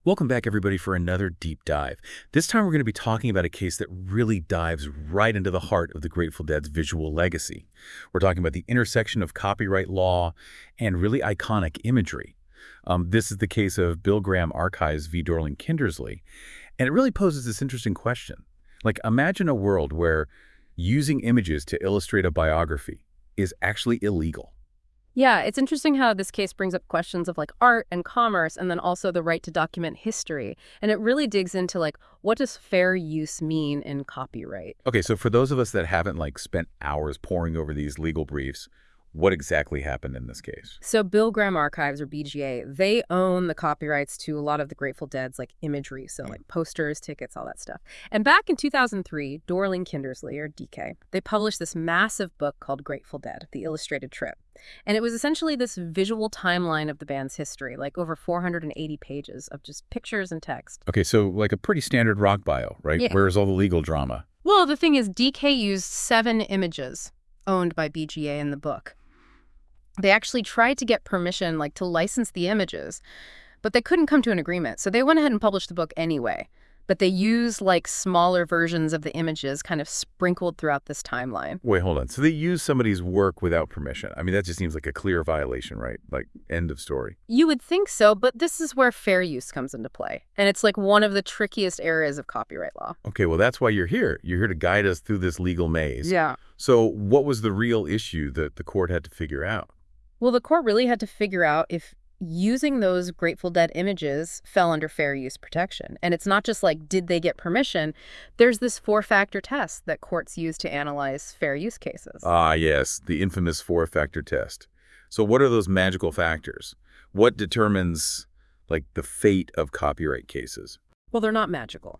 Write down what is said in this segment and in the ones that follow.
Welcome back, everybody, for another deep dive. This time we're going to be talking about a case that really dives right into the heart of the Grateful Dead's visual legacy. We're talking about the intersection of copyright law and really iconic imagery. This is the case of Bill Graham Archives v. Dorling Kindersley, and it really poses this interesting question. Imagine a world where using images to illustrate a biography is actually illegal. Yeah, it's interesting how this case brings up questions of art and commerce and then also the right to document history. And it really digs into what does fair use mean in copyright? Okay, so for those of us that haven't spent hours poring over these legal briefs, what exactly happened in this case? So Bill Graham Archives, or BGA, they own the copyrights to a lot of the Grateful Dead's imagery, so posters, tickets, all that stuff. And back in 2003, Dorling Kindersley, or DK, they published this massive book called Grateful Dead, The Illustrated Trip. And it was essentially this visual timeline of the band's history, over 480 pages of just pictures and text. Okay, so a pretty standard rock bio, right? Yeah. Where's all the legal drama? Well, the thing is, DK used 7 images owned by BGA in the book. They actually tried to get permission, to license the images, but they couldn't come to an agreement. So they went ahead and published the book anyway. But they used, smaller versions of the images kind of sprinkled throughout this timeline. Wait, hold on. So they use somebody's work without permission. I mean, that just seems like a clear violation, right? End of story. You would think so, but this is where fair use comes into play. And it's, one of the trickiest areas of copyright law. Okay, well, that's why you're here. You're here to guide us through this legal maze. Yeah. So what was the real issue that the court had to figure out? Well, the court really had to figure out if using those Grateful Dead images fell under fair use protection. And it's not just did they get permission? There's this 4-factor test that courts use to analyze fair use cases. Ah, yes, the infamous 4-factor test. So what are those magical factors? What determines, the fate of copyright cases? Well, they're not magical,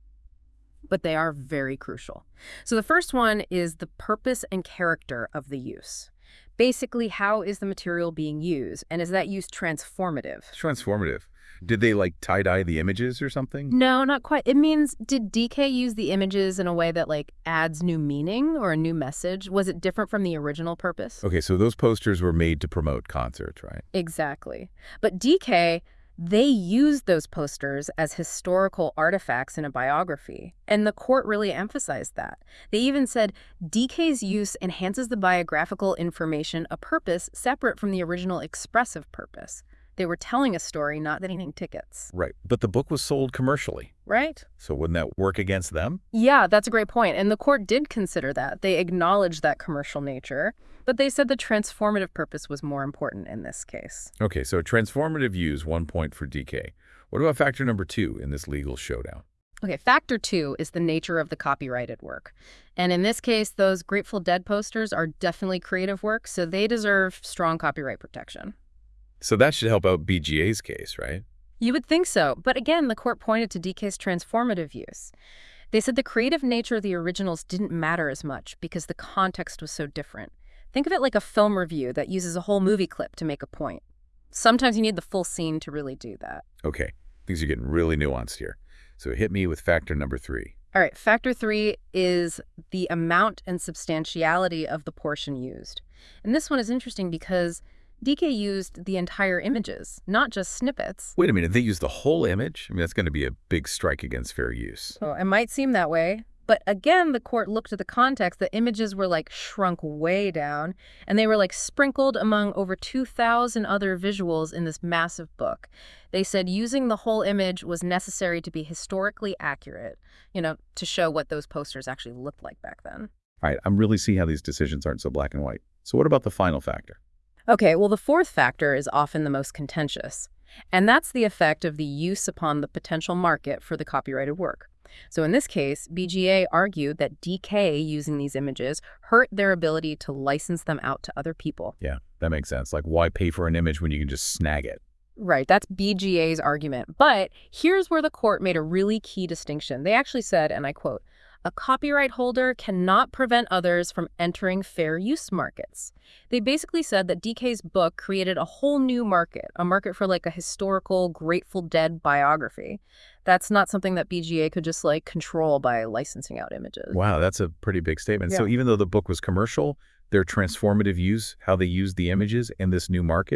but they are very crucial. So the first one is the purpose and character of the use. Basically, how is the material being used, and is that use transformative? Transformative. Did they, tie-dye the images or something? No, not quite. It means, did DK use the images in a way that, adds new meaning or a new message? Was it different from the original purpose? Okay, so those posters were made to promote concerts, right? Exactly. But DK, they used those posters as historical artifacts in a biography, and the court really emphasized that. They even said DK's use enhances the biographical information a purpose separate from the original expressive purpose. They were telling a story, not getting tickets. Right, but the book was sold commercially. Right? So wouldn't that work against them? Yeah, that's a great point. And the court did consider that. They acknowledged that commercial nature, but they said the transformative purpose was more important in this case. Okay, so transformative use, 1 point for DK. What about factor number 2 in this legal showdown? Okay, factor 2 is the nature of the copyrighted work. And in this case, those Grateful Dead posters are definitely creative work, so they deserve strong copyright protection. So that should help out BGA's case, right? You would think so, but again, the court pointed to DK's transformative use. They said the creative nature of the originals didn't matter as much because the context was so different. Think of it like a film review that uses a whole movie clip to make a point. Sometimes you need the full scene to really do that. Okay, things are getting really nuanced here. So hit me with factor number 3. All right, factor 3 is the amount and substantiality of the portion used. And this one is interesting because DK used the entire images, not just snippets. Wait a minute, they used the whole image? I mean, that's going to be a big strike against fair use. Oh, it might seem that way. But again, the court looked at the context. The images were shrunk way down, and they were sprinkled among over 2,000 other visuals in this massive book. They said using the whole image was necessary to be historically accurate, to show what those posters actually looked like back then. All right, I'm really seeing how these decisions aren't so black and white. So what about the final factor? Okay, well, the 4th factor is often the most contentious, and that's the effect of the use upon the potential market for the copyrighted work. So in this case, BGA argued that DK using these images hurt their ability to license them out to other people. Yeah, that makes sense. Why pay for an image when you can just snag it? Right, that's BGA's argument. But here's where the court made a really key distinction. They actually said, and I quote, "A copyright holder cannot prevent others from entering fair use markets." They basically said that DK's book created a whole new market, a market for a historical Grateful Dead biography. That's not something that BGA could just control by licensing out images. Wow, that's a pretty big statement. Yeah. So even though the book was commercial, their transformative use, how they used the images in this new market,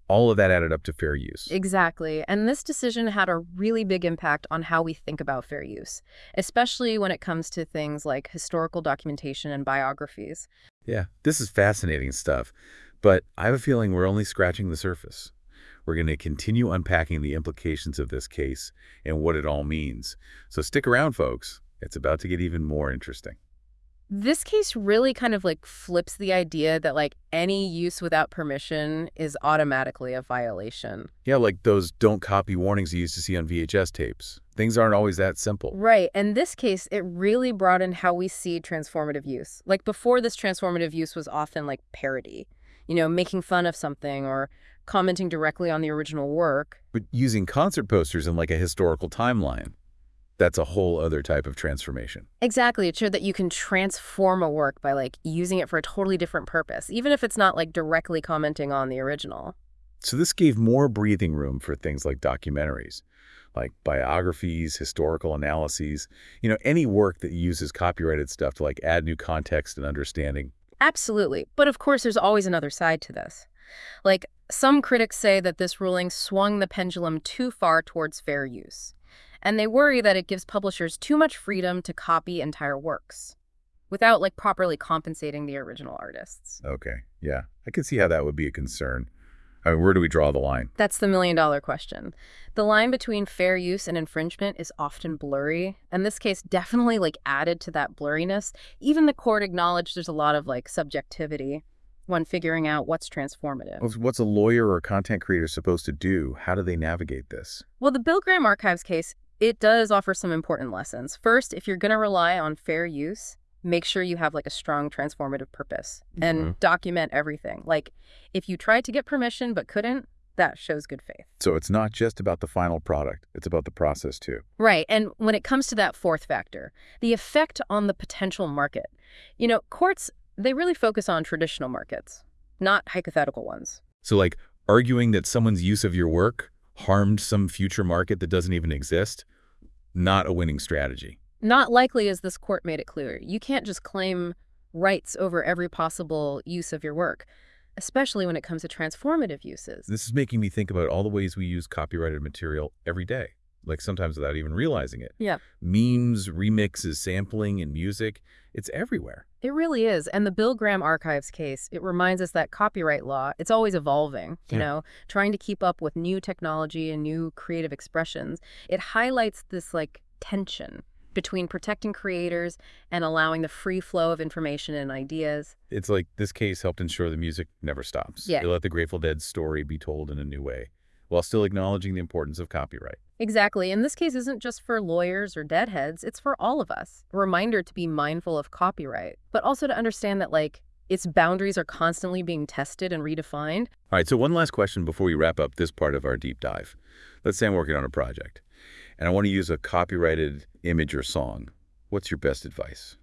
All of that added up to fair use. Exactly. And this decision had a really big impact on how we think about fair use, especially when it comes to things like historical documentation and biographies. Yeah, this is fascinating stuff, but I have a feeling we're only scratching the surface. We're going to continue unpacking the implications of this case and what it all means. So stick around, folks. It's about to get even more interesting. This case really kind of like flips the idea that like any use without permission is automatically a violation. Yeah, like those don't copy warnings you used to see on VHS tapes. Things aren't always that simple. Right. In this case, it really broadened how we see transformative use. Like before, this transformative use was often like parody, making fun of something or commenting directly on the original work. But using concert posters in like a historical timeline, that's a whole other type of transformation. Exactly. It showed that you can transform a work by like using it for a totally different purpose, even if it's not like directly commenting on the original. So this gave more breathing room for things like documentaries, like biographies, historical analyses, any work that uses copyrighted stuff to like add new context and understanding. Absolutely. But of course, there's always another side to this. Like, some critics say that this ruling swung the pendulum too far towards fair use. And they worry that it gives publishers too much freedom to copy entire works without like properly compensating the original artists. Okay, yeah, I can see how that would be a concern. I mean, where do we draw the line? That's the million-dollar question. The line between fair use and infringement is often blurry, and this case definitely like added to that blurriness. Even the court acknowledged there's a lot of like subjectivity when figuring out what's transformative. What's a lawyer or content creator supposed to do? How do they navigate this? Well, the Bill Graham Archives case, it does offer some important lessons. First, if you're going to rely on fair use, make sure you have like a strong transformative purpose and document everything. Like if you tried to get permission but couldn't, that shows good faith. So it's not just about the final product, it's about the process too. Right. And when it comes to that fourth factor, the effect on the potential market, courts, they really focus on traditional markets, not hypothetical ones. So like arguing that someone's use of your work harmed some future market that doesn't even exist, not a winning strategy. Not likely, as this court made it clear. You can't just claim rights over every possible use of your work, especially when it comes to transformative uses. This is making me think about all the ways we use copyrighted material every day, like sometimes without even realizing it. Yeah. Memes, remixes, sampling, and music, it's everywhere. It really is. And the Bill Graham Archives case, it reminds us that copyright law, it's always evolving, trying to keep up with new technology and new creative expressions. It highlights this like tension between protecting creators and allowing the free flow of information and ideas. It's like this case helped ensure the music never stops. Yeah. It let the Grateful Dead's story be told in a new way, while still acknowledging the importance of copyright. Exactly. And this case isn't just for lawyers or deadheads, it's for all of us. A reminder to be mindful of copyright, but also to understand that like its boundaries are constantly being tested and redefined. All right, so one last question before we wrap up this part of our deep dive. Let's say I'm working on a project, and I want to use a copyrighted image or song. What's your best advice?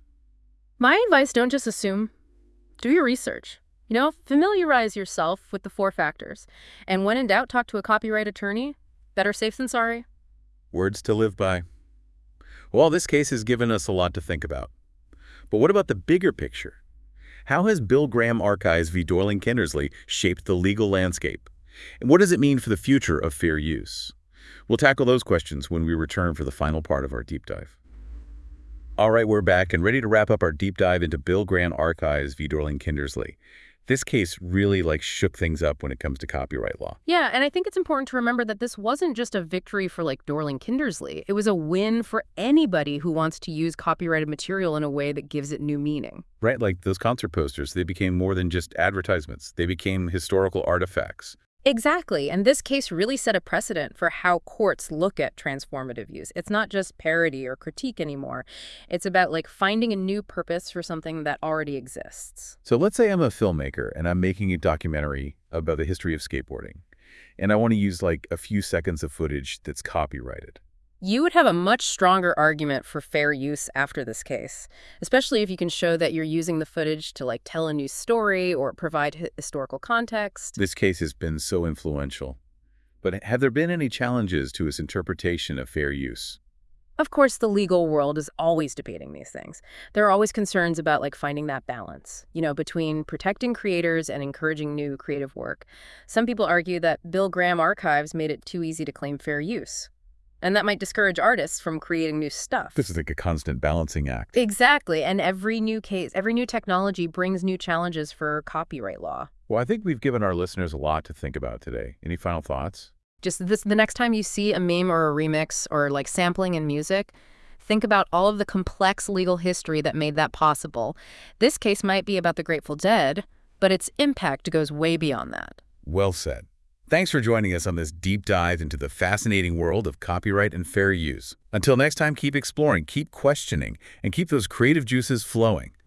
My advice, don't just assume. Do your research. Familiarize yourself with the 4 factors. And when in doubt, talk to a copyright attorney. Better safe than sorry. Words to live by. Well, this case has given us a lot to think about. But what about the bigger picture? How has Bill Graham Archives v. Dorling Kindersley shaped the legal landscape? And what does it mean for the future of fair use? We'll tackle those questions when we return for the final part of our deep dive. All right, we're back and ready to wrap up our deep dive into Bill Graham Archives v. Dorling Kindersley. This case really shook things up when it comes to copyright law. Yeah, and I think it's important to remember that this wasn't just a victory for Dorling Kindersley. It was a win for anybody who wants to use copyrighted material in a way that gives it new meaning. Right, like those concert posters, they became more than just advertisements. They became historical artifacts. Exactly, and this case really set a precedent for how courts look at transformative use. It's not just parody or critique anymore. It's about finding a new purpose for something that already exists. So let's say I'm a filmmaker and I'm making a documentary about the history of skateboarding, and I want to use a few seconds of footage that's copyrighted. You would have a much stronger argument for fair use after this case, especially if you can show that you're using the footage to tell a new story or provide historical context. This case has been so influential. But have there been any challenges to its interpretation of fair use? Of course, the legal world is always debating these things. There are always concerns about finding that balance, between protecting creators and encouraging new creative work. Some people argue that Bill Graham archives made it too easy to claim fair use. And that might discourage artists from creating new stuff. This is like a constant balancing act. Exactly. And every new technology brings new challenges for copyright law. Well, I think we've given our listeners a lot to think about today. Any final thoughts? Just the next time you see a meme or a remix or sampling in music, think about all of the complex legal history that made that possible. This case might be about the Grateful Dead, but its impact goes way beyond that. Well said. Thanks for joining us on this deep dive into the fascinating world of copyright and fair use. Until next time, keep exploring, keep questioning, and keep those creative juices flowing.